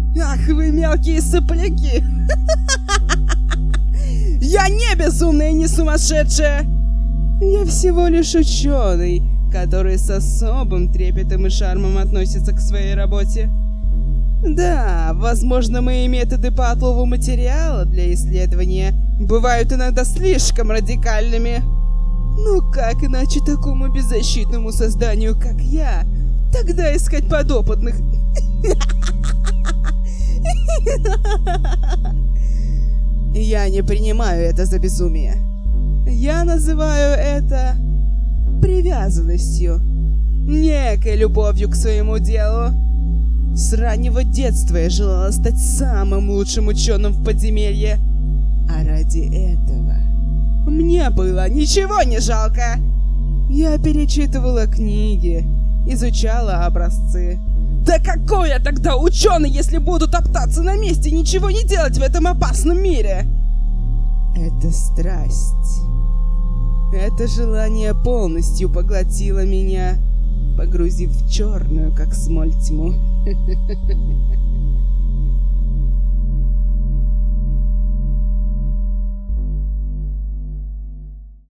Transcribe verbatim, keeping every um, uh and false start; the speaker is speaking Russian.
Ах вы мелкие сопляки! Я не безумная и не сумасшедшая! Я всего лишь ученый, который с особым трепетом и шармом относится к своей работе. Да, возможно, мои методы по отлову материала для исследования бывают иногда слишком радикальными. Но как иначе такому беззащитному созданию, как я, тогда искать подопытных? Я не принимаю это за безумие. Я называю это привязанностью, некой любовью к своему делу. С раннего детства я желала стать самым лучшим ученым в подземелье. А ради этого мне было ничего не жалко. Я перечитывала книги, изучала образцы. Да какой я тогда ученый, если буду топтаться на месте и ничего не делать в этом опасном мире? Это страсть. Это желание полностью поглотило меня, погрузив в черную, как смоль, тьму.